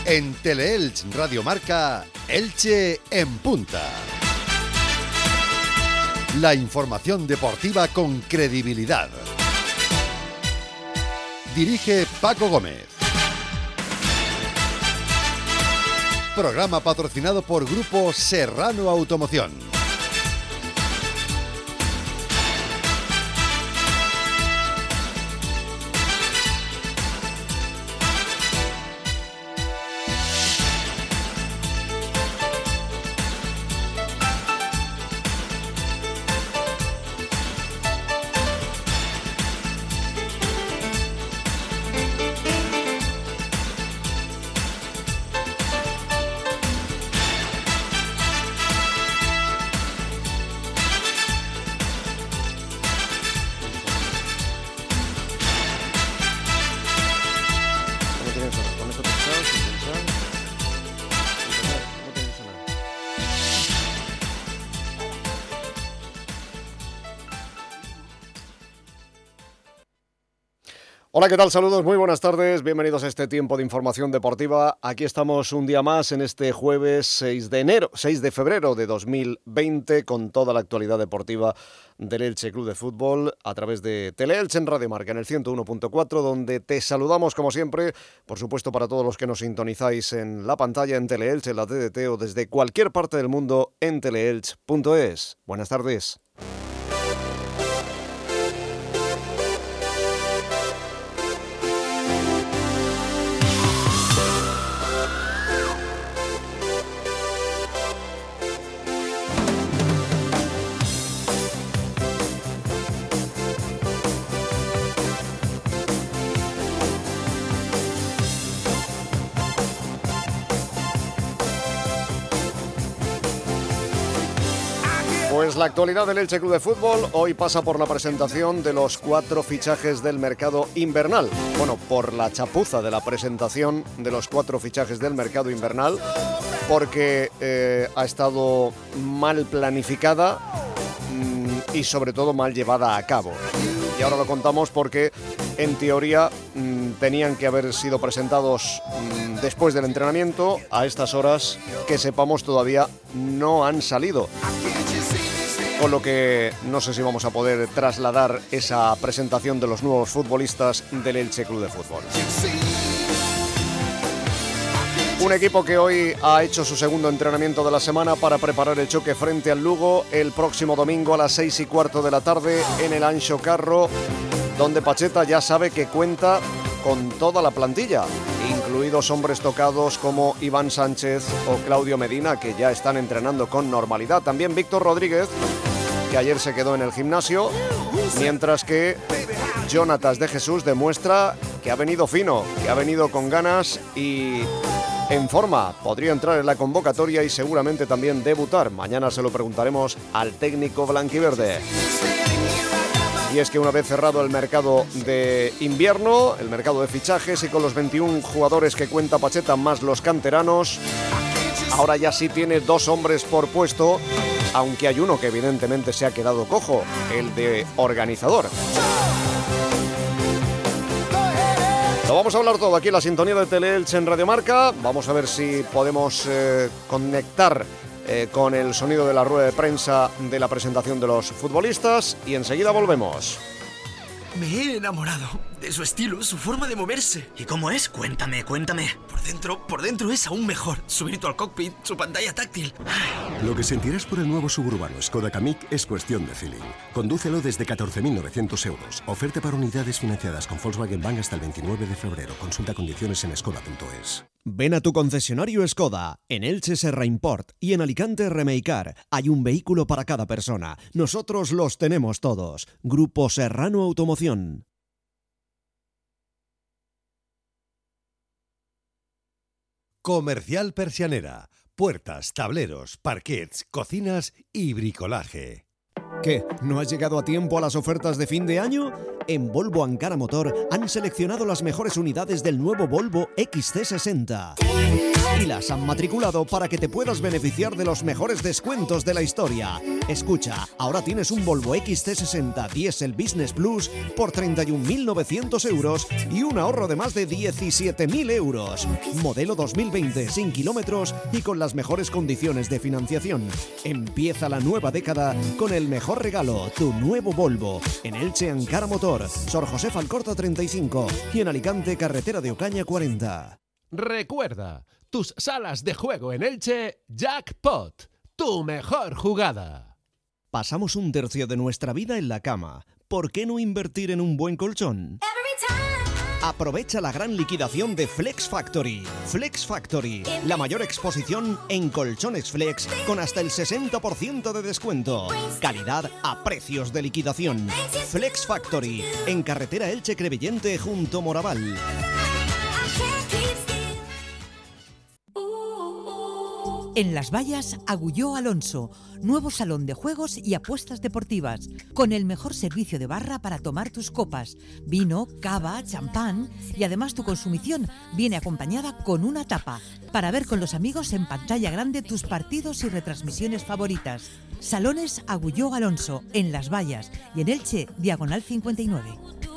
En Teleelch Radio Marca, Elche en punta. La información deportiva con credibilidad. Dirige Paco Gómez. Programa patrocinado por Grupo Serrano Automoción. Hola, ¿qué tal? Saludos, muy buenas tardes, bienvenidos a este tiempo de información deportiva. Aquí estamos un día más en este jueves 6 de febrero de 2020 con toda la actualidad deportiva del Elche Club de Fútbol a través de Teleelch en Radio Marca en el 101.4, donde te saludamos como siempre, por supuesto para todos los que nos sintonizáis en la pantalla en Teleelch, en la TDT o desde cualquier parte del mundo en teleelch.es. Buenas tardes. Pues la actualidad del Elche Club de Fútbol hoy pasa por la presentación de los 4 fichajes del mercado invernal. Bueno, por la chapuza de la presentación de los 4 fichajes del mercado invernal, porque ha estado mal planificada y sobre todo mal llevada a cabo. Y ahora lo contamos porque en teoría tenían que haber sido presentados después del entrenamiento. A estas horas, que sepamos, todavía no han salido. Con lo que no sé si vamos a poder trasladar esa presentación de los nuevos futbolistas del Elche Club de Fútbol. Un equipo que hoy ha hecho su segundo entrenamiento de la semana para preparar el choque frente al Lugo el próximo domingo a las 6:15 de la tarde en el Anxo Carro, donde Pacheta ya sabe que cuenta con toda la plantilla, incluidos hombres tocados como Iván Sánchez o Claudio Medina, que ya están entrenando con normalidad. También Víctor Rodríguez, que ayer se quedó en el gimnasio, mientras que Jonatas de Jesús demuestra que ha venido fino, que ha venido con ganas y en forma. Podría entrar en la convocatoria y seguramente también debutar. Mañana se lo preguntaremos al técnico blanquiverde. Y es que una vez cerrado el mercado de invierno, el mercado de fichajes, y con los 21 jugadores que cuenta Pacheta más los canteranos, ahora ya sí tiene 2 hombres por puesto, aunque hay uno que evidentemente se ha quedado cojo, el de organizador. Lo vamos a hablar todo aquí en la sintonía de Teleelch en Radio Marca. Vamos a ver si podemos conectar con el sonido de la rueda de prensa de la presentación de los futbolistas y enseguida volvemos. Me he enamorado de su estilo, su forma de moverse. ¿Y cómo es? Cuéntame. Por dentro es aún mejor. Su grito al cockpit, su pantalla táctil. Lo que sentirás por el nuevo suburbano Skoda Kamiq es cuestión de feeling. Condúcelo desde 14.900 euros. Oferta para unidades financiadas con Volkswagen Bank hasta el 29 de febrero. Consulta condiciones en skoda.es. Ven a tu concesionario Skoda, en Elche Serra Import y en Alicante Remeicar. Hay un vehículo para cada persona. Nosotros los tenemos todos. Grupo Serrano Automoción. Comercial Persianera. Puertas, tableros, parquets, cocinas y bricolaje. ¿Qué? ¿No has llegado a tiempo a las ofertas de fin de año? En Volvo Ankara Motor han seleccionado las mejores unidades del nuevo Volvo XC60 y las han matriculado para que te puedas beneficiar de los mejores descuentos de la historia. Escucha, ahora tienes un Volvo XC60 Diesel Business Plus por 31.900 euros y un ahorro de más de 17.000 euros. Modelo 2020 sin kilómetros y con las mejores condiciones de financiación. Empieza la nueva década con el mejor regalo, tu nuevo Volvo. En Elche, Ankara Motor, Sor José Falcorta 35 y en Alicante, carretera de Ocaña 40. Recuerda, tus salas de juego en Elche, Jackpot, tu mejor jugada. Pasamos un tercio de nuestra vida en la cama. ¿Por qué no invertir en un buen colchón? Aprovecha la gran liquidación de Flex Factory. Flex Factory, la mayor exposición en colchones Flex con hasta el 60% de descuento. Calidad a precios de liquidación. Flex Factory, en carretera Elche-Crevillente junto Moraval. En Las Vallas, Agulló Alonso, nuevo salón de juegos y apuestas deportivas, con el mejor servicio de barra para tomar tus copas, vino, cava, champán, y además tu consumición viene acompañada con una tapa, para ver con los amigos en pantalla grande tus partidos y retransmisiones favoritas. Salones Agulló Alonso, en Las Vallas, y en Elche, diagonal 59.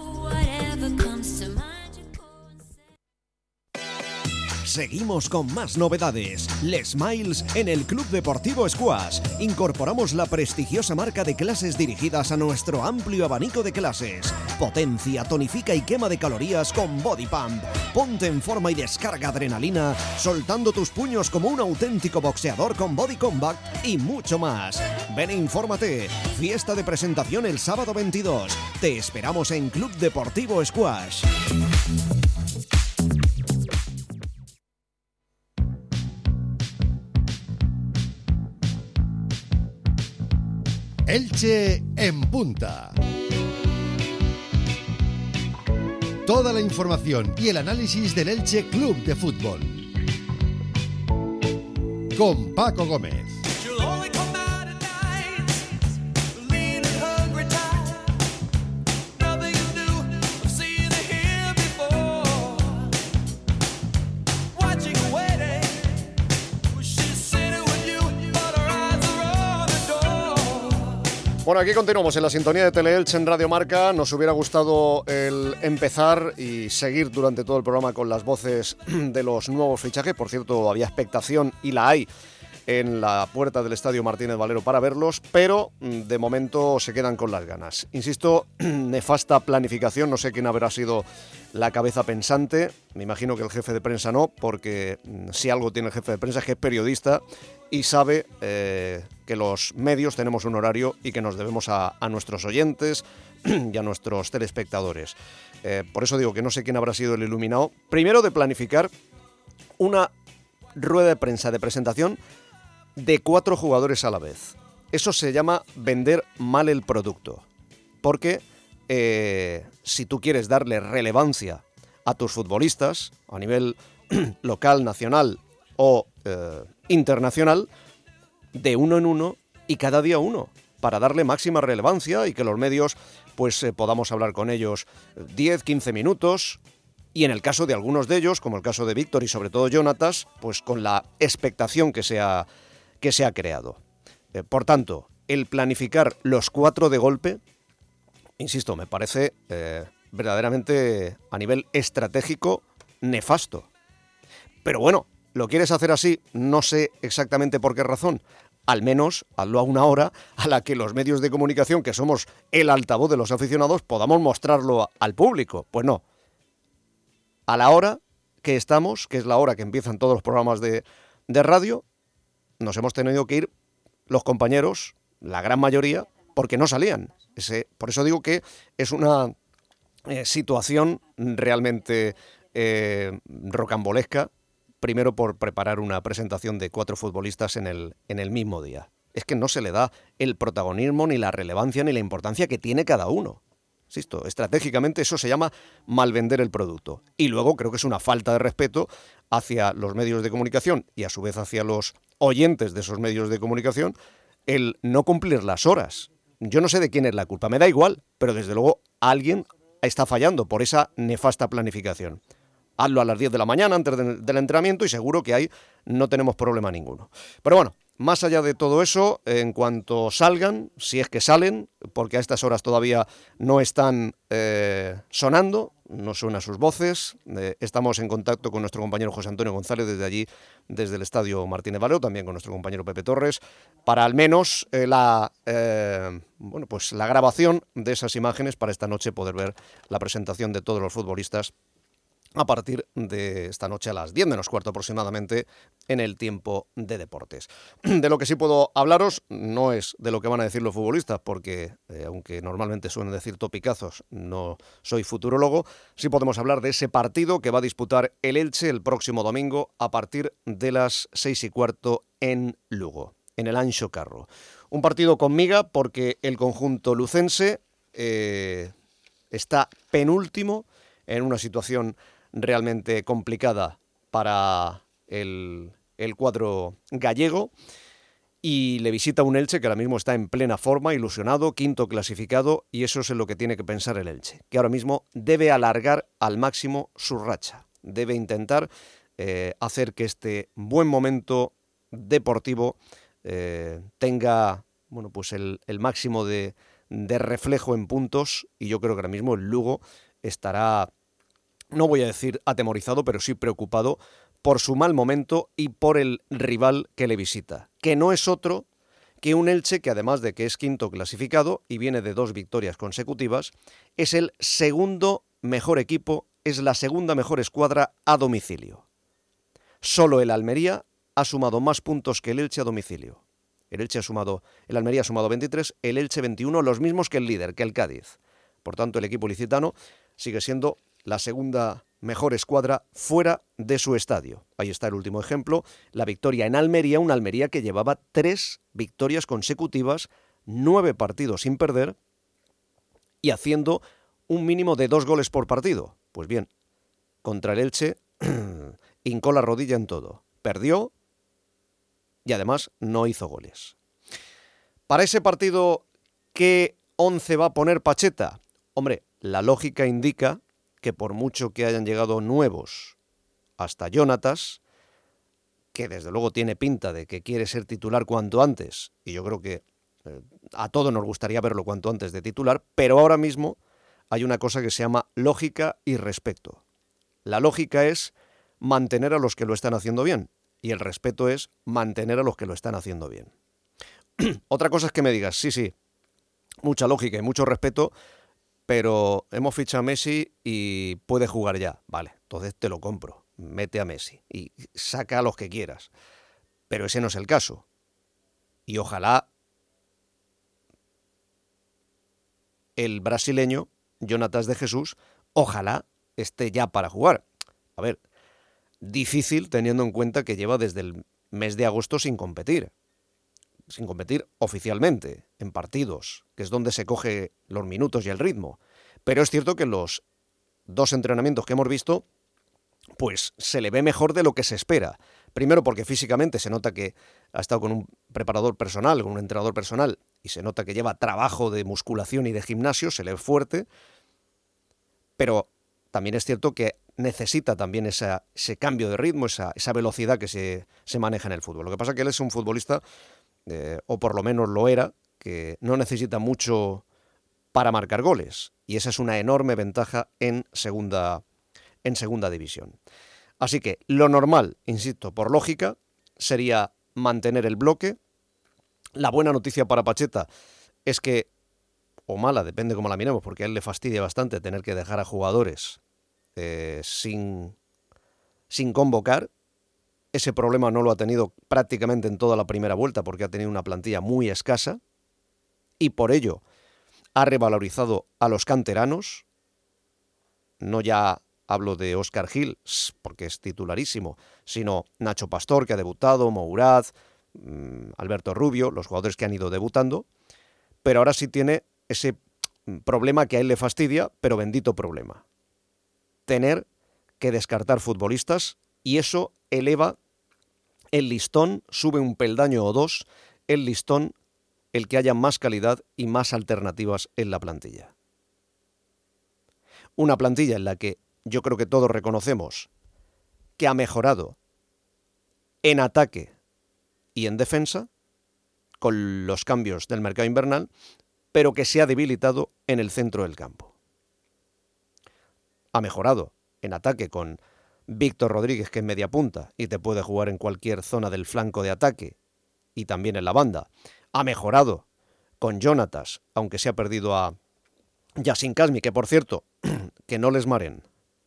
Seguimos con más novedades. Les Miles en el Club Deportivo Squash. Incorporamos la prestigiosa marca de clases dirigidas a nuestro amplio abanico de clases. Potencia, tonifica y quema de calorías con Body Pump. Ponte en forma y descarga adrenalina, soltando tus puños como un auténtico boxeador con Body Combat y mucho más. Ven e infórmate. Fiesta de presentación el sábado 22. Te esperamos en Club Deportivo Squash. Elche en punta. Toda la información y el análisis del Elche Club de Fútbol. Con Paco Gómez. Bueno, aquí continuamos en la sintonía de Teleelche en Radio Marca. Nos hubiera gustado el empezar y seguir durante todo el programa con las voces de los nuevos fichajes. Por cierto, había expectación y la hay en la puerta del Estadio Martínez Valero para verlos, pero de momento se quedan con las ganas. Insisto, nefasta planificación, no sé quién habrá sido la cabeza pensante. Me imagino que el jefe de prensa no, porque si algo tiene el jefe de prensa es que es periodista y sabe que los medios tenemos un horario y que nos debemos a nuestros oyentes y a nuestros telespectadores. Por eso digo que no sé quién habrá sido el iluminado, primero de planificar una rueda de prensa de presentación de 4 jugadores a la vez. Eso se llama vender mal el producto, porque si tú quieres darle relevancia a tus futbolistas a nivel local, nacional o internacional, de uno en uno y cada día uno, para darle máxima relevancia y que los medios pues podamos hablar con ellos 10, 15 minutos y en el caso de algunos de ellos, como el caso de Víctor y sobre todo Jonatas, pues con la expectación que se ha creado. Por tanto, el planificar los 4 de golpe, insisto, me parece verdaderamente a nivel estratégico nefasto. Pero bueno, ¿lo quieres hacer así? No sé exactamente por qué razón. Al menos hazlo a una hora a la que los medios de comunicación, que somos el altavoz de los aficionados, podamos mostrarlo al público. Pues no. A la hora que estamos, que es la hora que empiezan todos los programas de radio, nos hemos tenido que ir los compañeros, la gran mayoría, porque no salían. Por eso digo que es una situación realmente rocambolesca. Primero por preparar una presentación de 4 futbolistas en el mismo día. Es que no se le da el protagonismo, ni la relevancia, ni la importancia que tiene cada uno. Insisto, estratégicamente eso se llama malvender el producto. Y luego creo que es una falta de respeto hacia los medios de comunicación y a su vez hacia los oyentes de esos medios de comunicación el no cumplir las horas. yo no sé de quién es la culpa, me da igual, pero desde luego alguien está fallando por esa nefasta planificación. Hazlo a las 10 de la mañana antes del entrenamiento y seguro que ahí no tenemos problema ninguno. Pero bueno, más allá de todo eso, en cuanto salgan, si es que salen, porque a estas horas todavía no están sonando, no suenan sus voces, estamos en contacto con nuestro compañero José Antonio González desde allí, desde el Estadio Martínez Valero, también con nuestro compañero Pepe Torres, para al menos la grabación de esas imágenes para esta noche poder ver la presentación de todos los futbolistas a partir de esta noche a las 10 menos cuarto aproximadamente en el tiempo de deportes. De lo que sí puedo hablaros no es de lo que van a decir los futbolistas, porque aunque normalmente suelen decir topicazos, no soy futurólogo, sí podemos hablar de ese partido que va a disputar el Elche el próximo domingo a partir de las 6:15 en Lugo, en el Anxo Carro. Un partido con miga porque el conjunto lucense está penúltimo en una situación realmente complicada para el cuadro gallego y le visita un Elche que ahora mismo está en plena forma, ilusionado, quinto clasificado, y eso es en lo que tiene que pensar el Elche, que ahora mismo debe alargar al máximo su racha, debe intentar hacer que este buen momento deportivo tenga el máximo de reflejo en puntos, y yo creo que ahora mismo el Lugo estará, no voy a decir atemorizado, pero sí preocupado por su mal momento y por el rival que le visita, que no es otro que un Elche que, además de que es quinto clasificado y viene de 2 victorias consecutivas, es el segundo mejor equipo, es la segunda mejor escuadra a domicilio. Solo el Almería ha sumado más puntos que el Elche a domicilio. El Almería ha sumado 23, el Elche 21, los mismos que el líder, que el Cádiz. Por tanto, el equipo ilicitano sigue siendo la segunda mejor escuadra fuera de su estadio. Ahí está el último ejemplo, la victoria en Almería, una Almería que llevaba 3 victorias consecutivas, 9 partidos sin perder y haciendo un mínimo de 2 goles por partido. Pues bien, contra el Elche hincó la rodilla en todo, perdió y además no hizo goles. Para ese partido, ¿qué 11 va a poner Pacheta? Hombre, la lógica indica que por mucho que hayan llegado nuevos hasta Jonatas, que desde luego tiene pinta de que quiere ser titular cuanto antes, y yo creo que a todos nos gustaría verlo cuanto antes de titular, pero ahora mismo hay una cosa que se llama lógica y respeto. La lógica es mantener a los que lo están haciendo bien, y el respeto es mantener a los que lo están haciendo bien. Otra cosa es que me digas, sí, mucha lógica y mucho respeto, pero hemos fichado a Messi y puede jugar ya. Vale, entonces te lo compro. Mete a Messi y saca a los que quieras. Pero ese no es el caso. Y ojalá el brasileño, Jonatas de Jesús, ojalá esté ya para jugar. A ver, difícil teniendo en cuenta que lleva desde el mes de agosto sin competir oficialmente en partidos, que es donde se coge los minutos y el ritmo. Pero es cierto que los 2 entrenamientos que hemos visto, pues se le ve mejor de lo que se espera. Primero porque físicamente se nota que ha estado con un preparador personal, con un entrenador personal, y se nota que lleva trabajo de musculación y de gimnasio, se le ve fuerte, pero también es cierto que necesita también ese cambio de ritmo, esa velocidad que se maneja en el fútbol. Lo que pasa es que él es un futbolista, o por lo menos lo era, que no necesita mucho para marcar goles, y esa es una enorme ventaja en segunda división. Así que lo normal, insisto, por lógica, sería mantener el bloque. La buena noticia para Pacheta es que, o mala, depende cómo la miremos, porque a él le fastidia bastante tener que dejar a jugadores sin convocar. Ese problema no lo ha tenido prácticamente en toda la primera vuelta, porque ha tenido una plantilla muy escasa, y por ello ha revalorizado a los canteranos. No ya hablo de Óscar Gil, porque es titularísimo, sino Nacho Pastor, que ha debutado, Mourad, Alberto Rubio, los jugadores que han ido debutando, pero ahora sí tiene ese problema que a él le fastidia, pero bendito problema. Tener que descartar futbolistas, y eso eleva el listón, sube un peldaño o 2, el listón el que haya más calidad y más alternativas en la plantilla. Una plantilla en la que yo creo que todos reconocemos que ha mejorado en ataque y en defensa con los cambios del mercado invernal, pero que se ha debilitado en el centro del campo. Ha mejorado en ataque con Víctor Rodríguez, que es media punta y te puede jugar en cualquier zona del flanco de ataque y también en la banda. Ha mejorado con Jonatas, aunque se ha perdido a Yassin Kazmi, que por cierto, que no les maren.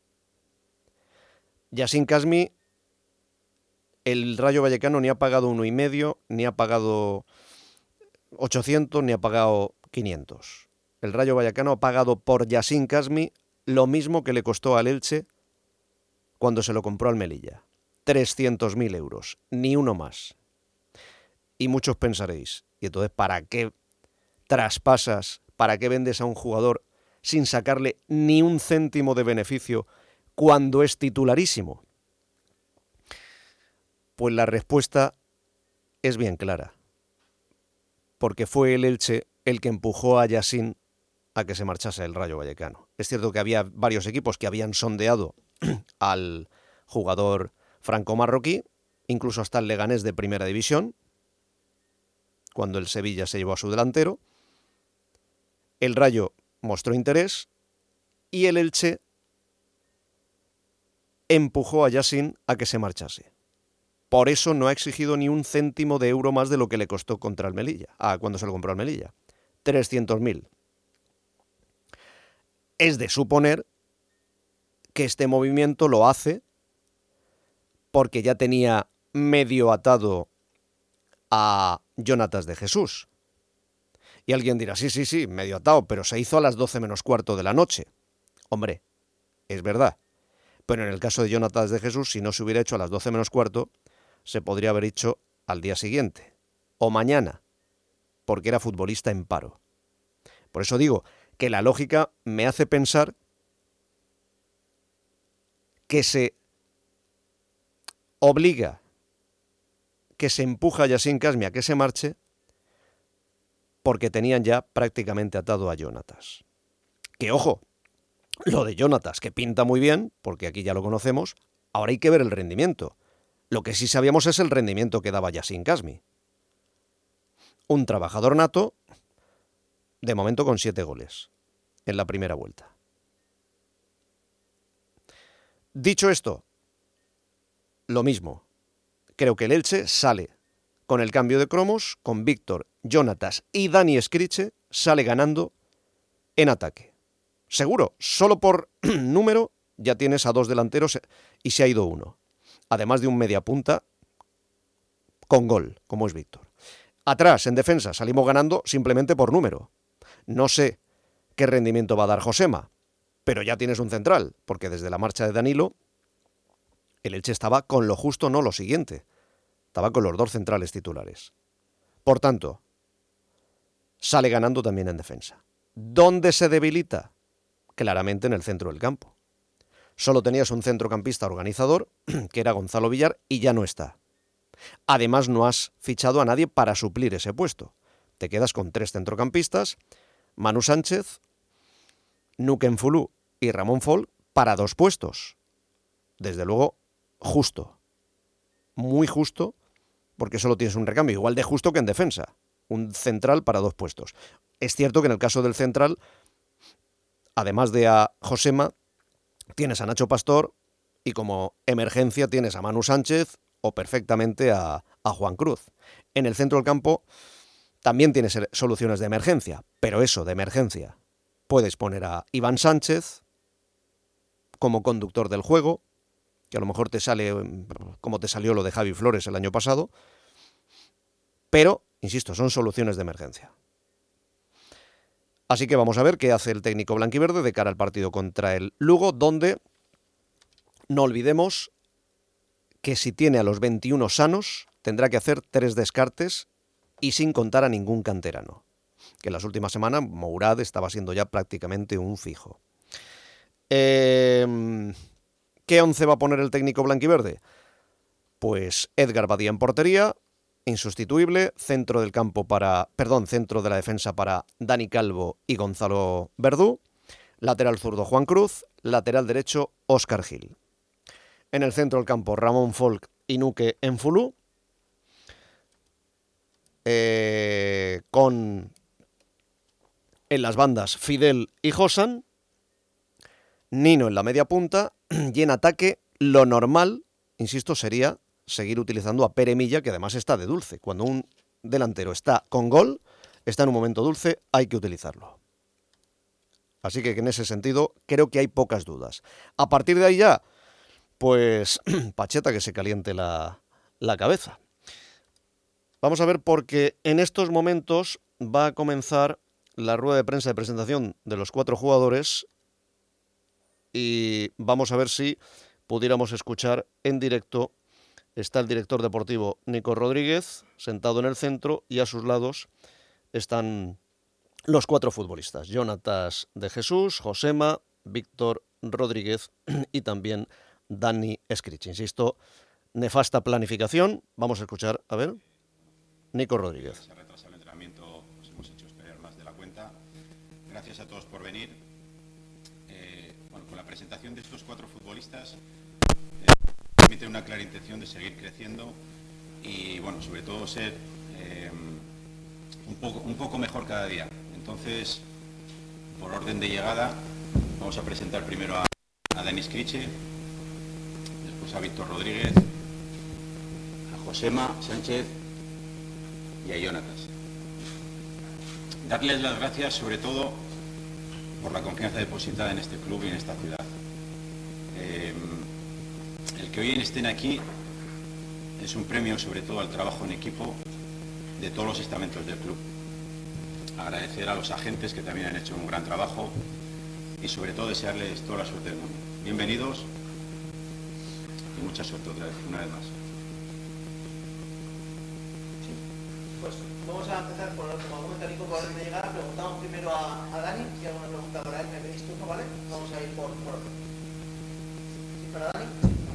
Yassin Kazmi, el Rayo Vallecano ni ha pagado 1,5, ni ha pagado 800, ni ha pagado 500. El Rayo Vallecano ha pagado por Yassin Kazmi lo mismo que le costó al Elche cuando se lo compró al Melilla. 300.000 euros, ni uno más. Y muchos pensaréis, y entonces, ¿para qué traspasas, para qué vendes a un jugador sin sacarle ni un céntimo de beneficio cuando es titularísimo? Pues la respuesta es bien clara. Porque fue el Elche el que empujó a Yassin a que se marchase del Rayo Vallecano. Es cierto que había varios equipos que habían sondeado al jugador franco-marroquí, incluso hasta el Leganés de Primera División, cuando el Sevilla se llevó a su delantero. El Rayo mostró interés y el Elche empujó a Yassin a que se marchase. Por eso no ha exigido ni un céntimo de euro más de lo que le costó contra el Melilla, cuando se lo compró al Melilla. 300.000. Es de suponer que este movimiento lo hace porque ya tenía medio atado a Jonatas de Jesús. Y alguien dirá, sí, medio atado, pero se hizo a las 12 menos cuarto de la noche. Hombre, es verdad. Pero en el caso de Jonatas de Jesús, si no se hubiera hecho a las 12 menos cuarto, se podría haber hecho al día siguiente o mañana, porque era futbolista en paro. Por eso digo que la lógica me hace pensar que se obliga, que se empuja a Yassin Kazmi a que se marche porque tenían ya prácticamente atado a Jonatas. Que ojo, lo de Jonatas, que pinta muy bien, porque aquí ya lo conocemos, ahora hay que ver el rendimiento. Lo que sí sabíamos es el rendimiento que daba Yassin Kazmi. Un trabajador nato, de momento con 7 goles en la primera vuelta. Dicho esto, lo mismo. Creo que el Elche sale con el cambio de cromos, con Víctor, Jonatas y Dani Escriche, sale ganando en ataque. Seguro, solo por número ya tienes a 2 delanteros y se ha ido uno. Además de un mediapunta con gol, como es Víctor. Atrás, en defensa, salimos ganando simplemente por número. No sé qué rendimiento va a dar Josema, pero ya tienes un central, porque desde la marcha de Danilo, el Elche estaba con lo justo, no lo siguiente. Estaba con los 2 centrales titulares. Por tanto, sale ganando también en defensa. ¿Dónde se debilita? Claramente en el centro del campo. Solo tenías un centrocampista organizador, que era Gonzalo Villar, y ya no está. Además, no has fichado a nadie para suplir ese puesto. Te quedas con 3 centrocampistas, Manu Sánchez, Nuken Fulu y Ramón Fol, para 2 puestos. Desde luego, justo. Muy justo, porque solo tienes un recambio, igual de justo que en defensa. Un central para 2 puestos. Es cierto que en el caso del central, además de a Josema, tienes a Nacho Pastor y como emergencia tienes a Manu Sánchez o perfectamente a Juan Cruz. En el centro del campo también tienes soluciones de emergencia, pero eso, de emergencia. Puedes poner a Iván Sánchez como conductor del juego, que a lo mejor te sale como te salió lo de Javi Flores el año pasado, pero, insisto, son soluciones de emergencia. Así que vamos a ver qué hace el técnico blanquiverde de cara al partido contra el Lugo, donde no olvidemos que si tiene a los 21 sanos, tendrá que hacer 3 descartes y sin contar a ningún canterano. Que en las últimas semanas Mourad estaba siendo ya prácticamente un fijo. ¿Qué 11 va a poner el técnico blanquiverde? Pues Edgar Badía en portería, insustituible, centro de la defensa para Dani Calvo y Gonzalo Verdú, lateral zurdo Juan Cruz, lateral derecho Óscar Gil. En el centro del campo Ramón Folk y Nuque Enfulú, con en las bandas Fidel y Josan, Nino en la media punta, y en ataque lo normal, insisto, sería seguir utilizando a Pere Milla, que además está de dulce. Cuando un delantero está con gol, está en un momento dulce, hay que utilizarlo. Así que en ese sentido creo que hay pocas dudas. A partir de ahí ya, pues Pacheta que se caliente la cabeza. Vamos a ver, porque en estos momentos va a comenzar la rueda de prensa de presentación de los 4 jugadores y vamos a ver si pudiéramos escuchar en directo. Está el director deportivo Nico Rodríguez sentado en el centro y a sus lados están los 4 futbolistas: Jonatas de Jesús, Josema, Víctor Rodríguez y también Dani Escriche. Insisto, nefasta planificación. Vamos a escuchar, a ver, Nico Rodríguez. Se ha retrasado el entrenamiento, nos hemos hecho esperar más de la cuenta. Gracias a todos por venir. Con la presentación de estos 4 futbolistas permite una clara intención de seguir creciendo y, sobre todo ser un poco mejor cada día. Entonces, por orden de llegada, vamos a presentar primero a Dani Escriche, después a Víctor Rodríguez, a Josema Sánchez y a Jonatas. Darles las gracias sobre todo por la confianza depositada en este club y en esta ciudad. El que hoy estén aquí es un premio sobre todo al trabajo en equipo de todos los estamentos del club. Agradecer a los agentes que también han hecho un gran trabajo y sobre todo desearles toda la suerte del mundo. Bienvenidos y mucha suerte otra vez, una vez más. Pues vamos a empezar por el último momento, Nico, por orden de llegada. Preguntamos primero a Dani, si hay alguna pregunta para él, me pedís turno, ¿vale? Vamos a ir por orden. ¿Sí, para Dani?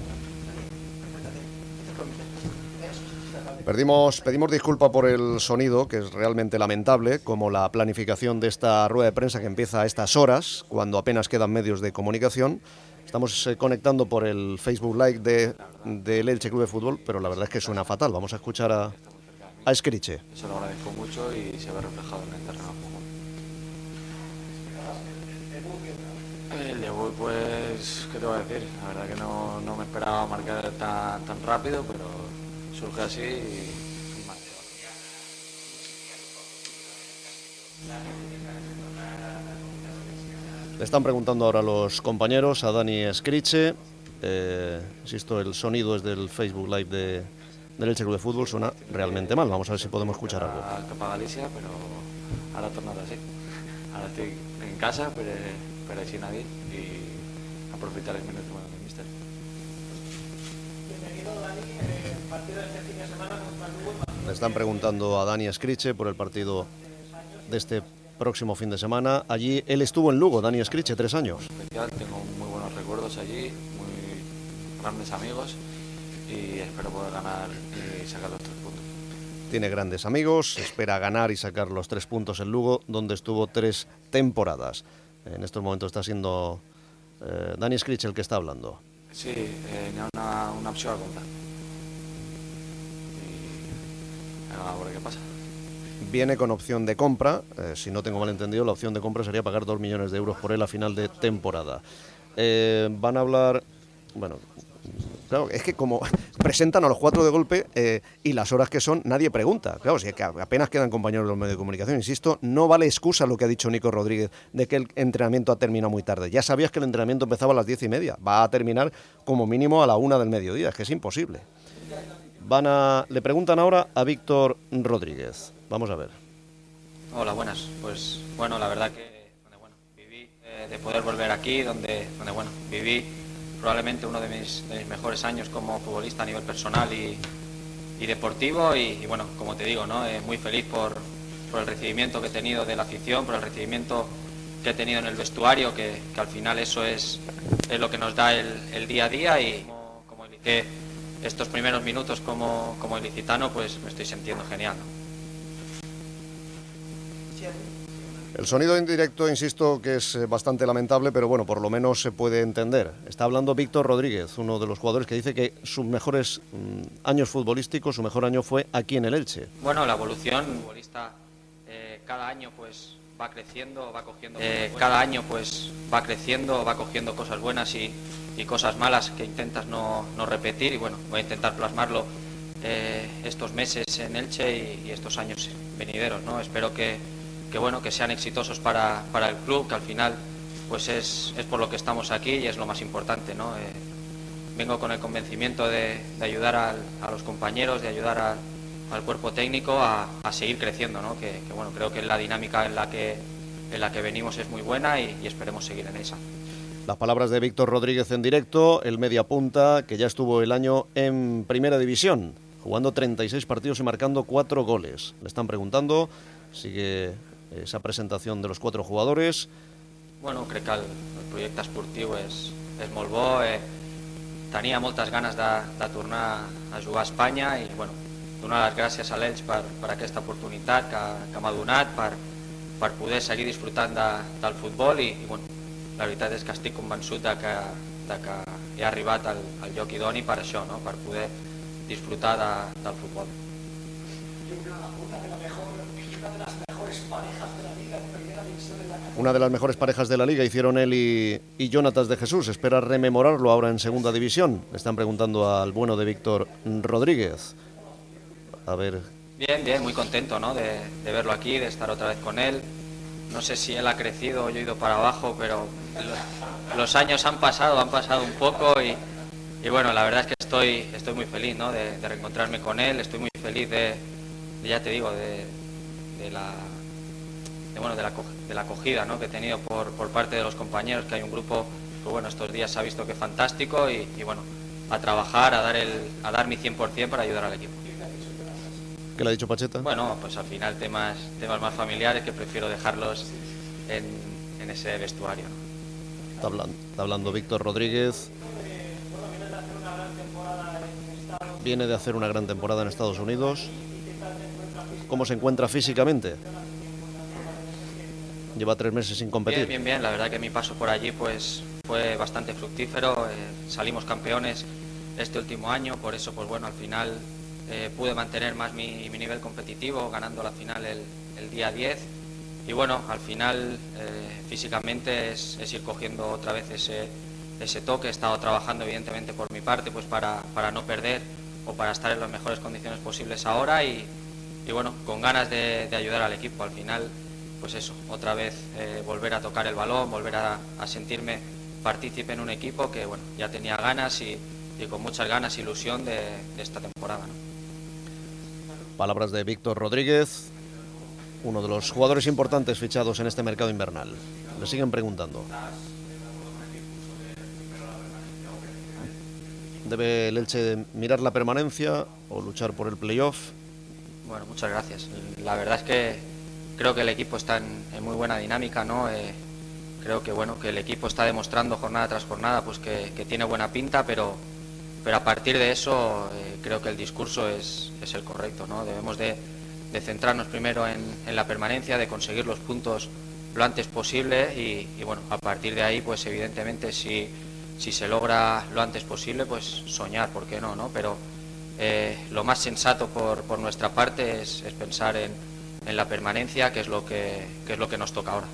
Pedimos disculpa por el sonido, que es realmente lamentable, como la planificación de esta rueda de prensa que empieza a estas horas, cuando apenas quedan medios de comunicación. Estamos conectando por el Facebook Live del Elche Club de Fútbol, pero la verdad es que suena fatal. Vamos a escuchar a Escriche. Se lo agradezco mucho y se ve reflejado en el terreno de juego. El debut, pues, ¿qué te voy a decir? La verdad que no me esperaba marcar tan rápido, pero surge así y más. Le están preguntando ahora los compañeros a Dani Escriche. Insisto, el sonido es del Facebook Live del Elche Club de Fútbol, suena realmente mal. Vamos a ver si podemos escuchar algo. Capa Galicia, pero ahora ha tornado así. Ahora estoy en casa, pero sin nadie y aprovechar el minuto del míster. Bienvenido, Dani, partido de este fin de semana contra el Lugo. Le están preguntando a Dani Escriche por el partido de este próximo fin de semana. Allí él estuvo en Lugo, Dani Escriche, 3 años. Especial, tengo muy buenos recuerdos allí, muy grandes amigos y espero poder ganar y sacar los 3 puntos. Tiene grandes amigos, espera ganar y sacar los 3 puntos en Lugo, donde estuvo 3 temporadas. En estos momentos está siendo Dani Escriche el que está hablando. Sí, n'hi ha una opció a comprar. Y a veure què passa. Viene con opción de compra. Si no tengo mal entendido, la opción de compra sería pagar 2 millones de euros por él a final de temporada. Van a hablar... Bueno, claro, es que como presentan a los 4 de golpe y las horas que son, nadie pregunta. Claro, si es que apenas quedan compañeros de los medios de comunicación. Insisto, no vale excusa lo que ha dicho Nico Rodríguez de que el entrenamiento ha terminado muy tarde. Ya sabías que el entrenamiento empezaba a las 10:30. Va a terminar como mínimo a la 1 del mediodía. Es que es imposible. Le preguntan ahora a Víctor Rodríguez. Vamos a ver. Hola, buenas. Pues bueno, la verdad que viví de poder volver aquí, donde viví probablemente uno de mis mejores años como futbolista a nivel personal y deportivo y bueno, como te digo, ¿no? Muy feliz por el recibimiento que he tenido de la afición, por el recibimiento que he tenido en el vestuario, que al final eso es lo que nos da el día a día y como indiqué estos primeros minutos como ilicitano, pues me estoy sintiendo genial, ¿no? El sonido en directo, insisto, que es bastante lamentable, pero bueno, por lo menos se puede entender. Está hablando Víctor Rodríguez, uno de los jugadores que dice que sus mejores años futbolísticos, su mejor año fue aquí en el Elche. Bueno, la evolución futbolista cada año pues va creciendo, va cogiendo cada año pues va creciendo, va cogiendo cosas buenas y cosas malas que intentas no repetir, y bueno, voy a intentar plasmarlo estos meses en Elche y estos años venideros, ¿no? Espero que bueno, que sean exitosos para el club, que al final pues es por lo que estamos aquí y es lo más importante, ¿no? Vengo con el convencimiento de ayudar a los compañeros, de ayudar al cuerpo técnico a seguir creciendo, ¿no? Que bueno, creo que la dinámica en la que venimos es muy buena y esperemos seguir en esa. Las palabras de Víctor Rodríguez en directo, el media punta, que ya estuvo el año en Primera División, jugando 36 partidos y marcando 4 goles. Le están preguntando, sigue esa presentación de los 4 jugadores. Bueno, crec que el projecte esportiu és molt bo. Tenia moltes ganes de tornar a jugar a Espanya i bueno, donar les gràcies a l'Elx per aquesta oportunitat que m'ha donat per poder seguir disfrutant del futbol i bueno, la veritat és que estic convençut de que he arribat al lloc idoni per això, no? Per poder disfrutar del futbol. Una de las mejores parejas de la Liga hicieron él y Jonatas de Jesús. Espera rememorarlo ahora en Segunda División. Le están preguntando al bueno de Víctor Rodríguez. A ver. Bien, muy contento, ¿no? De verlo aquí, de estar otra vez con él. No sé si él ha crecido o yo he ido para abajo, pero los años han pasado un poco y bueno, la verdad es que estoy muy feliz, ¿no? De reencontrarme con él. Estoy muy feliz ya te digo, de la acogida, ¿no? Que he tenido por parte de los compañeros, que hay un grupo que bueno, estos días se ha visto que es fantástico y bueno, a trabajar, a dar mi 100% para ayudar al equipo. ¿Qué le ha dicho Pacheta? Bueno, pues al final temas más familiares que prefiero dejarlos en ese vestuario, ¿no? Está hablando Víctor Rodríguez. Viene de hacer una gran temporada en Estados Unidos. ¿Cómo se encuentra físicamente? Lleva 3 meses sin competir. Bien. La verdad que mi paso por allí pues fue bastante fructífero. Salimos campeones este último año, por eso pues bueno, al final pude mantener más mi nivel competitivo, ganando la final el día 10. Y bueno, al final físicamente es ir cogiendo otra vez ese toque. He estado trabajando evidentemente por mi parte pues para no perder o para estar en las mejores condiciones posibles ahora y bueno, con ganas de ayudar al equipo. Al final pues eso, otra vez volver a tocar el balón, volver a sentirme partícipe en un equipo que bueno, ya tenía ganas y con muchas ganas e ilusión de esta temporada, ¿no? Palabras de Víctor Rodríguez, uno de los jugadores importantes fichados en este mercado invernal. Le siguen preguntando. ¿Debe el Elche mirar la permanencia o luchar por el playoff? Bueno, muchas gracias. La verdad es que creo que el equipo está en muy buena dinámica, ¿no? Creo que bueno, que el equipo está demostrando jornada tras jornada pues que tiene buena pinta, pero a partir de eso creo que el discurso es el correcto, ¿no? Debemos de centrarnos primero en la permanencia, de conseguir los puntos lo antes posible y bueno, a partir de ahí pues evidentemente si se logra lo antes posible pues soñar, ¿por qué no? Pero lo más sensato por nuestra parte es pensar en la permanencia, que es lo que nos toca ahora.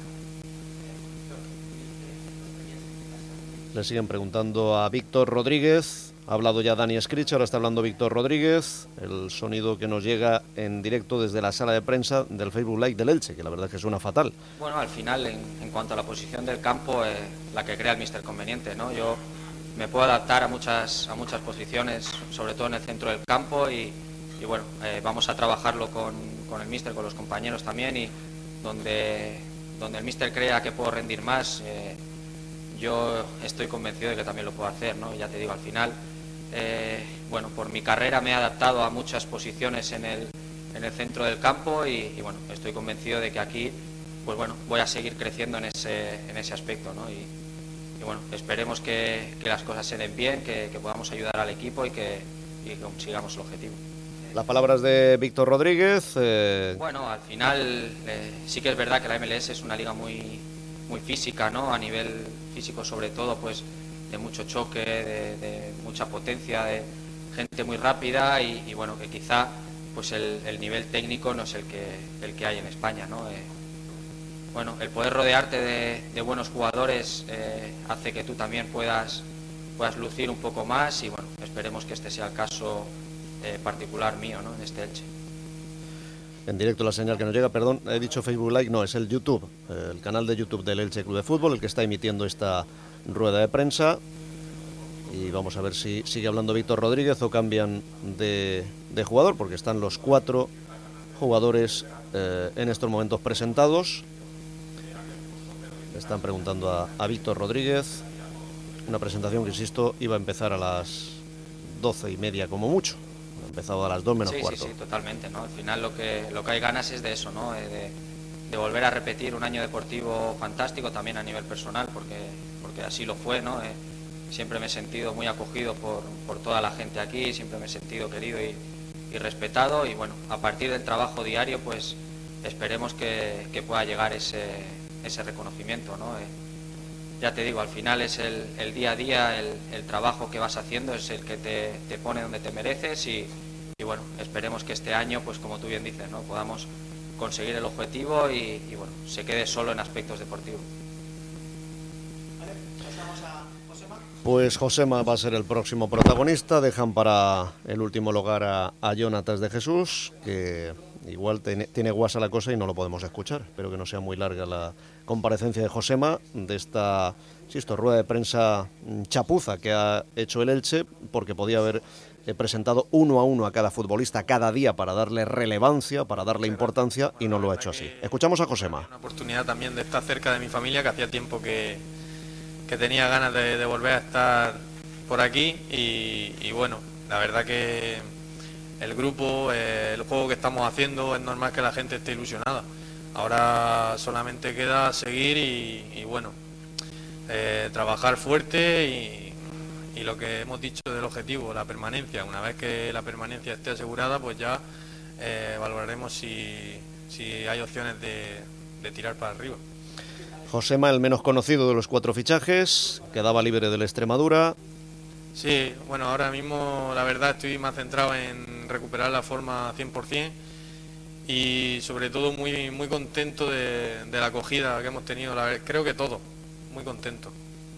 Le siguen preguntando a Víctor Rodríguez. Ha hablado ya Dani Escrich, ahora está hablando Víctor Rodríguez. El sonido que nos llega en directo desde la sala de prensa del Facebook Live del Elche, que la verdad es que suena fatal. Bueno, al final, en cuanto a la posición del campo, la que crea el míster conveniente, ¿no? Yo me puedo adaptar a muchas posiciones, sobre todo en el centro del campo y bueno, vamos a trabajarlo con el míster, con los compañeros también y donde el míster crea que puedo rendir más, yo estoy convencido de que también lo puedo hacer, ¿no? Ya te digo, al final, bueno, por mi carrera me he adaptado a muchas posiciones en el centro del campo y bueno, estoy convencido de que aquí, pues bueno, voy a seguir creciendo en ese aspecto, ¿no? Y bueno, esperemos que las cosas se den bien, que podamos ayudar al equipo y que consigamos el objetivo. Las palabras de Víctor Rodríguez. Bueno, al final sí que es verdad que la MLS es una liga muy física, ¿no? A nivel físico sobre todo, pues de mucho choque, de mucha potencia, de gente muy rápida y bueno, que quizá pues el nivel técnico no es el que hay en España, ¿no? Bueno, el poder rodearte de buenos jugadores hace que tú también puedas lucir un poco más y bueno, esperemos que este sea el caso particular mío, ¿no? En este Elche. En directo la señal que nos llega, perdón, he dicho Facebook Live, no, es el YouTube, el canal de YouTube del Elche Club de Fútbol, el que está emitiendo esta rueda de prensa. Y vamos a ver si sigue hablando Víctor Rodríguez o cambian de jugador, porque están los 4 jugadores en estos momentos presentados. Le están preguntando a Víctor Rodríguez. Una presentación que, insisto, iba a empezar a las 12:30 como mucho. Ha empezado a las 2 menos cuarto. Sí, totalmente, ¿no? Al final lo que hay ganas es de eso, ¿no? De volver a repetir un año deportivo fantástico también a nivel personal, porque así lo fue, ¿no? Siempre me he sentido muy acogido por toda la gente aquí, siempre me he sentido querido y respetado y bueno, a partir del trabajo diario pues esperemos que pueda llegar ese reconocimiento, ¿no? Ya te digo, al final es el día a día, el trabajo que vas haciendo es el que te pone donde te mereces y bueno, esperemos que este año, pues como tú bien dices, ¿no? Podamos conseguir el objetivo y bueno, se quede solo en aspectos deportivos. Pues Josema va a ser el próximo protagonista. Dejan para el último lugar a Jonatas de Jesús, que igual tiene guasa la cosa y no lo podemos escuchar. Espero que no sea muy larga la comparecencia de Josema de esta rueda de prensa chapuza que ha hecho el Elche, porque podía haber presentado 1 a 1 a cada futbolista cada día para darle relevancia, para darle importancia, y no lo ha hecho así. Escuchamos a Josema. Una oportunidad también de estar cerca de mi familia, que hacía tiempo que tenía ganas de volver a estar por aquí y bueno, la verdad que el grupo, el juego que estamos haciendo, es normal que la gente esté ilusionada. Ahora solamente queda seguir y bueno, trabajar fuerte y lo que hemos dicho del objetivo, la permanencia. Una vez que la permanencia esté asegurada, pues ya valoraremos si hay opciones de tirar para arriba. Josema, el menos conocido de los 4 fichajes, quedaba libre del Extremadura. Sí, bueno, ahora mismo la verdad estoy más centrado en recuperar la forma 100% y sobre todo muy contento de la acogida que hemos tenido, creo que todo, muy contento.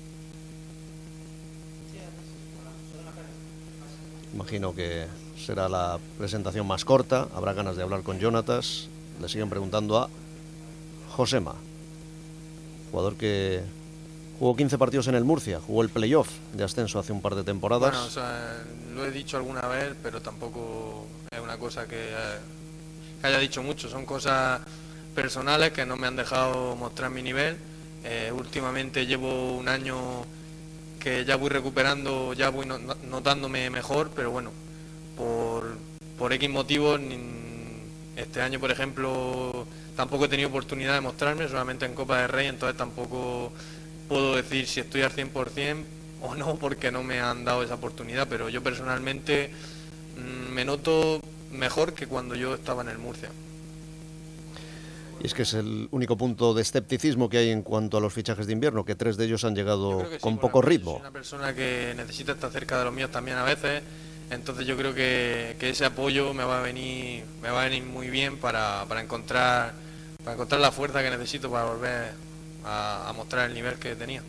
Imagino que será la presentación más corta, habrá ganas de hablar con Jonatas. Le siguen preguntando a Josema, jugador que jugó 15 partidos en el Murcia, jugó el playoff de ascenso hace un par de temporadas. Bueno, o sea, lo he dicho alguna vez, pero tampoco es una cosa que haya dicho mucho, son cosas personales que no me han dejado mostrar mi nivel. Últimamente llevo un año que ya voy recuperando, ya voy notándome mejor, pero bueno, por X motivos, este año por ejemplo tampoco he tenido oportunidad de mostrarme, solamente en Copa del Rey, entonces tampoco puedo decir si estoy al 100% o no, porque no me han dado esa oportunidad, pero yo personalmente me noto mejor que cuando yo estaba en el Murcia. Y es que es el único punto de escepticismo que hay en cuanto a los fichajes de invierno, que 3 de ellos han llegado con poco ritmo. Soy una persona que necesita estar cerca de los míos también a veces, entonces yo creo que ese apoyo me va a venir muy bien para encontrar la fuerza que necesito para volver a mostrar el nivel que tenía.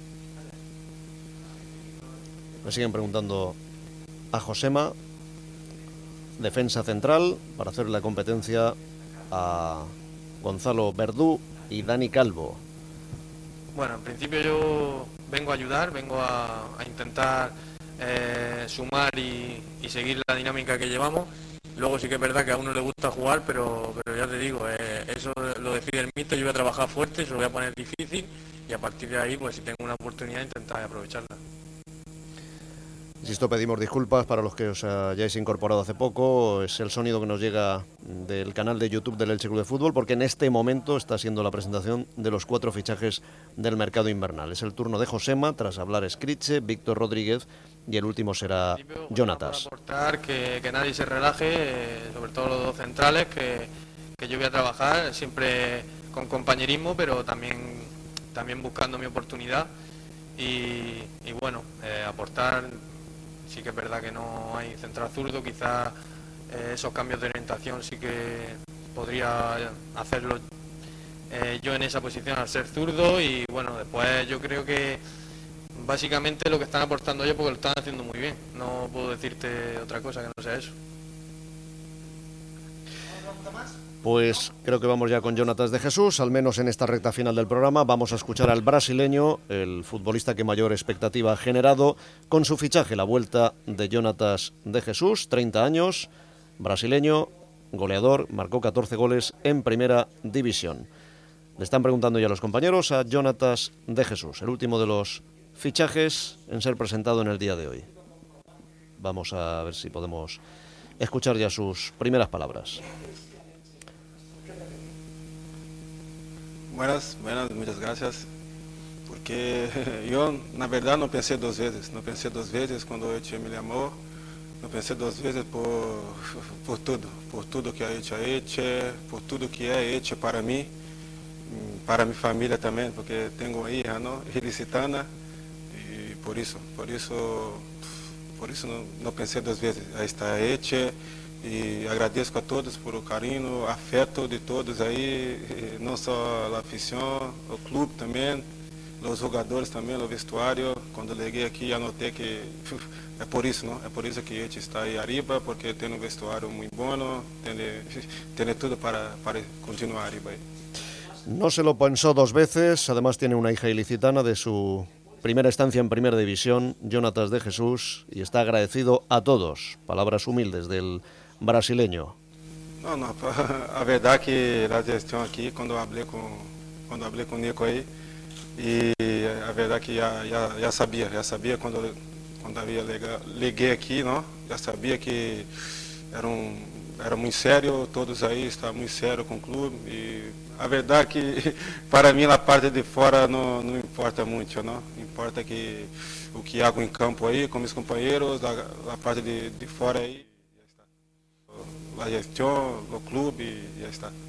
Me siguen preguntando a Josema, defensa central, para hacer la competencia a Gonzalo Verdú y Dani Calvo. Bueno, en principio yo vengo a ayudar, vengo a intentar sumar y seguir la dinámica que llevamos. Luego sí que es verdad que a uno le gusta jugar, pero ya te digo, eso lo decide el míster. Yo voy a trabajar fuerte, se lo voy a poner difícil y a partir de ahí, pues si tengo una oportunidad, intentar aprovecharla. Insisto, pedimos disculpas para los que os hayáis incorporado hace poco. Es el sonido que nos llega del canal de YouTube del Elche Club de Fútbol, porque en este momento está siendo la presentación de los 4 fichajes del mercado invernal. Es el turno de Josema, tras hablar Escriche, Víctor Rodríguez y el último será Jonatas. Aportar que nadie se relaje, sobre todo los dos centrales, que yo voy a trabajar siempre con compañerismo, pero también buscando mi oportunidad y bueno, aportar. Sí que es verdad que no hay central zurdo, quizás esos cambios de orientación sí que podría hacerlo yo en esa posición al ser zurdo, y bueno, después yo creo que básicamente lo que están aportando ellos porque lo están haciendo muy bien, no puedo decirte otra cosa que no sea eso. Pues creo que vamos ya con Jonatas de Jesús, al menos en esta recta final del programa. Vamos a escuchar al brasileño, el futbolista que mayor expectativa ha generado con su fichaje, la vuelta de Jonatas de Jesús, 30 años, brasileño, goleador, marcó 14 goles en primera división. Le están preguntando ya los compañeros a Jonatas de Jesús, el último de los fichajes en ser presentado en el día de hoy. Vamos a ver si podemos escuchar ya sus primeras palabras. Buenas, muchas gracias. Porque yo, na verdad, no pensé dos veces. No pensé dos veces cuando Eche me llamó. No pensé dos veces por tudo que ha hecho Eche, por tudo que é Eche para mí, para mi familia también, porque tengo una hija, ¿no? Ilicitana, y por eso no pensé dos veces. Ahí está Eche. E agradeço a todos por o carinho, afeto de todos aí, não só a afição, o clube também, os jogadores também, o vestuário. Quando cheguei aqui, anotei que é por isso, não? É por isso que ele está aí arriba, porque tem um vestuário muito bom, tem tudo para continuar arriba aí. No se lo pensó dos veces, además tiene una hija ilicitana de su primera estancia en Primera División, Jonatas de Jesús, y está agradecido a todos. Palabras humildes del brasileño. Não, a verdade que a gestão aqui, quando eu falei com o Nico aí, e a verdade que já sabia quando havia liguei aqui, não? Já sabia que era muito sério, todos aí estavam muito sérios com o clube, e a verdade que para mim a parte de fora não importa muito, não? Importa que o que hago em campo aí com meus companheiros, a parte de fora aí, a gestão, o clube, e já está.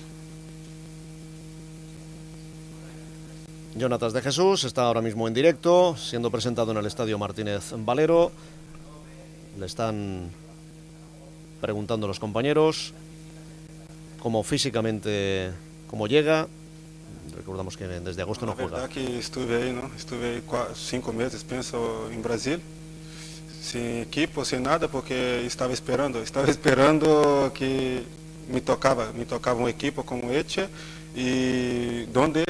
Jonatas de Jesús está ahora mismo en directo, siendo presentado en el Estadio Martínez Valero. Le están preguntando los compañeros cómo físicamente, cómo llega. Recordamos que desde agosto no juega. La verdad que estuve ahí, ¿no? Estuve ahí 5 meses, pienso, en Brasil, sin equipo, sin nada, porque estaba esperando que me tocaba un equipo como Eche, y donde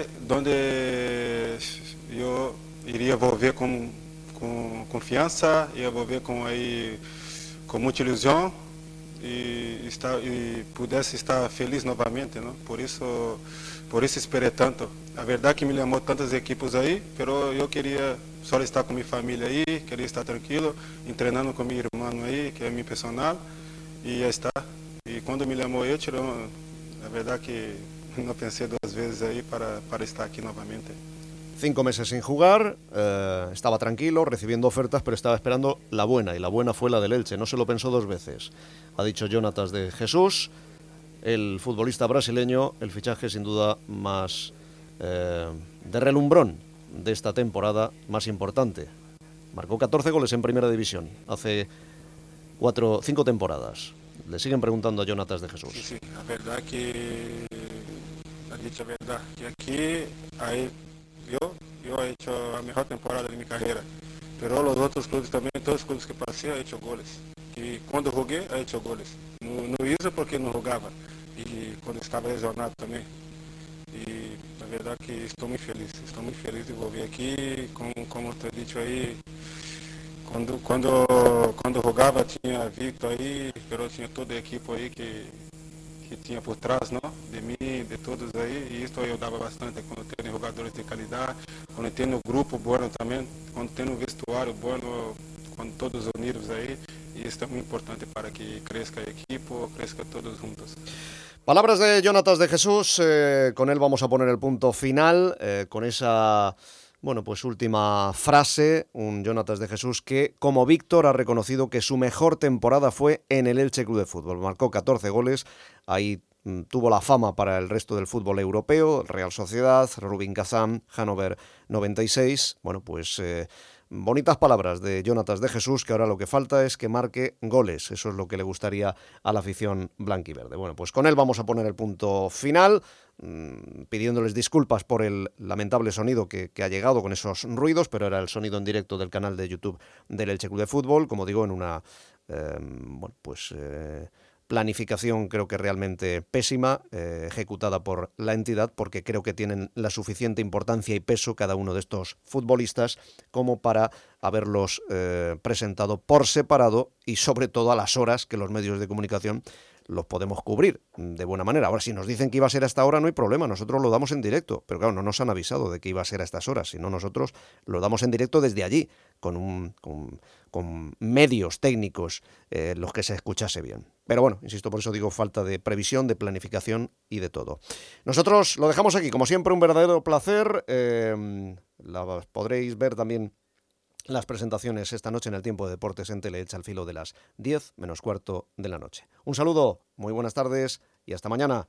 yo iría volver con confianza, iría volver con mucha ilusión y pudesse estar feliz novamente, ¿no? Por eso esperé tanto. La verdad que me llamó tantos equipos ahí, pero yo quería solo estar con mi familia ahí, quería estar tranquilo, entrenando con mi hermano ahí, que es mi personal, y ya está. Y cuando me llamó Eche, la verdad que no pensé dos veces ahí para estar aquí nuevamente. 5 meses sin jugar, estaba tranquilo, recibiendo ofertas, pero estaba esperando la buena, y la buena fue la del Elche, no se lo pensó dos veces. Ha dicho Jonatas de Jesús, el futbolista brasileño, el fichaje sin duda más de relumbrón de esta temporada, más importante. Marcó 14 goles en Primera División hace 5 temporadas. Le siguen preguntando a Jonatas de Jesús. Sí, la verdad que ha dicho la verdad, que aquí yo he hecho la mejor temporada de mi carrera, pero los otros clubes también, todos los clubes que pasé, he hecho goles. Y cuando jugué, he hecho goles. No hice porque no jugaba, y cuando estaba lesionado también. Y la verdad que estoy muy feliz de volver aquí, como te he dicho ahí. Quando jogava tinha Victor aí, pero tinha todo o equipo aí que tinha por trás, não? De mim, de todos aí, e isso ajudava bastante quando tem jogadores de qualidade, quando tem um grupo bom também, quando tem um vestuário bom, quando todos unidos aí, e isso é muito importante para que cresça a equipe, cresça todos juntos. Palabras de Jonatas de Jesús, con él vamos a poner el punto final, con esa Bueno, pues última frase, un Jónatas de Jesús que, como Víctor, ha reconocido que su mejor temporada fue en el Elche Club de Fútbol. Marcó 14 goles, ahí tuvo la fama para el resto del fútbol europeo, Real Sociedad, Rubin Kazán, Hannover 96. Bueno, pues bonitas palabras de Jónatas de Jesús, que ahora lo que falta es que marque goles. Eso es lo que le gustaría a la afición blanquiverde. Bueno, pues con él vamos a poner el punto final, pidiéndoles disculpas por el lamentable sonido que ha llegado con esos ruidos, pero era el sonido en directo del canal de YouTube del Elche Club de Fútbol, como digo, en una planificación creo que realmente pésima, ejecutada por la entidad, porque creo que tienen la suficiente importancia y peso cada uno de estos futbolistas como para haberlos presentado por separado y sobre todo a las horas que los medios de comunicación los podemos cubrir de buena manera. Ahora, si nos dicen que iba a ser a esta hora, no hay problema, nosotros lo damos en directo, pero claro, no nos han avisado de que iba a ser a estas horas, sino nosotros lo damos en directo desde allí, con medios técnicos, los que se escuchase bien. Pero bueno, insisto, por eso digo, falta de previsión, de planificación y de todo. Nosotros lo dejamos aquí, como siempre, un verdadero placer. Podréis ver también las presentaciones esta noche en el Tiempo de Deportes en Teleelch al filo de las 10 menos cuarto de la noche. Un saludo, muy buenas tardes y hasta mañana.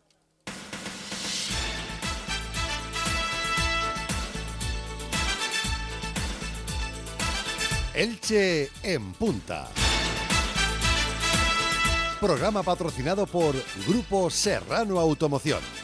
Elche en Punta. Programa patrocinado por Grupo Serrano Automoción.